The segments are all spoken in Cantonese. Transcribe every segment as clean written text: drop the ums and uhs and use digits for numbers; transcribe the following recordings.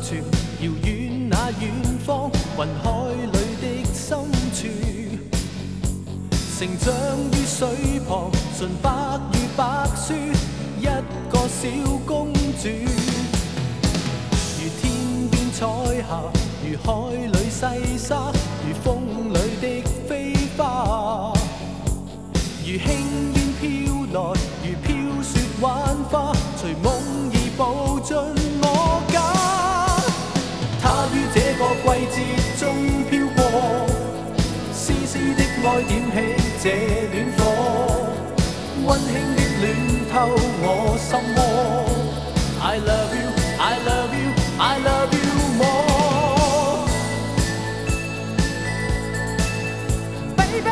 傳，遙遠那遠方，雲海裏的深處。成長於水旁，純白如白雪，一個小公主。如天邊彩霞，如海裏細沙，如風裏的飛花。如輕煙飄來，如飄雪玩花，隨夢兒步進我家。他於這個季節中飄過，絲絲的愛點起這暖火，溫馨的暖透我心窩。I love you, I love you, I love you more, baby。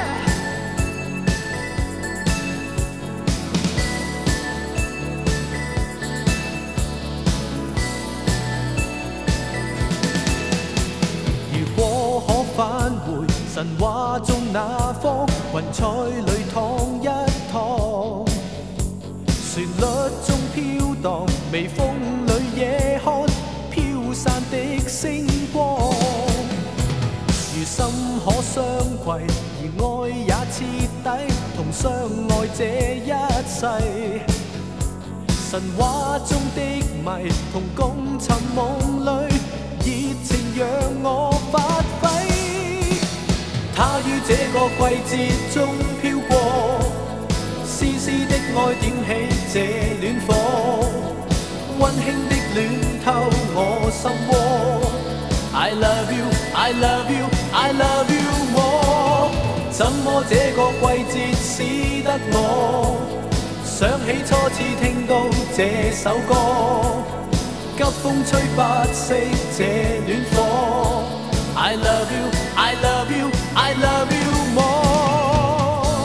如果可返回神話中那方，雲彩裏淌一趟，旋律中飄蕩，微風裏野看飄散的星光。如心可相攜，而愛也徹底，同相愛這一世。神話中的謎，同共尋夢裏，熱情讓我發揮。他於這個季節中飄過，絲絲的愛點起這暖火，溫馨的暖透我心窩。I love you, I love you, I love you more。怎麼這個季節使得我想起初次聽到這首歌，急風吹不熄這暖火。I love you, I love you, I love you more。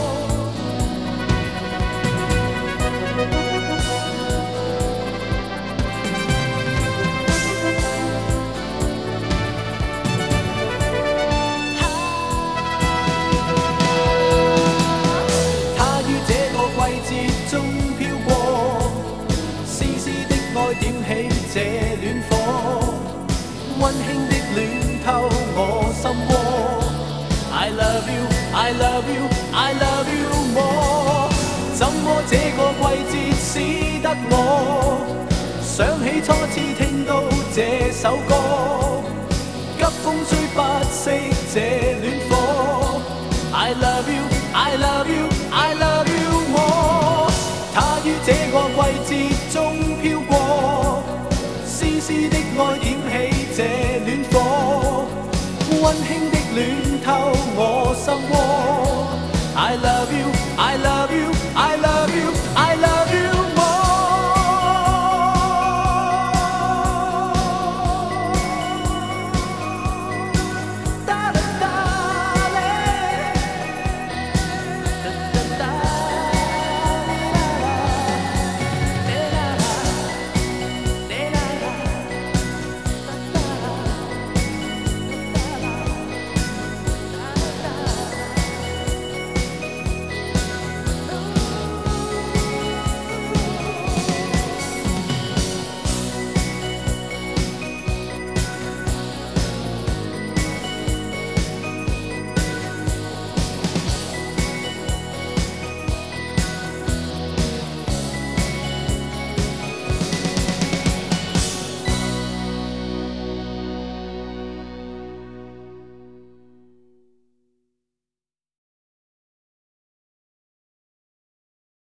他於這個季節中飄過，絲絲的愛點起這暖火，溫馨的暖透我心窩。I love you, I love you, I love you more。怎麼這個季節使得我想起初次聽到這首歌，急風吹不熄這暖火。I love you, I love you, I love you more。他於這個季節中飄過，絲絲的愛點起這暖火，溫馨的暖透我心窩。I love you, I love you。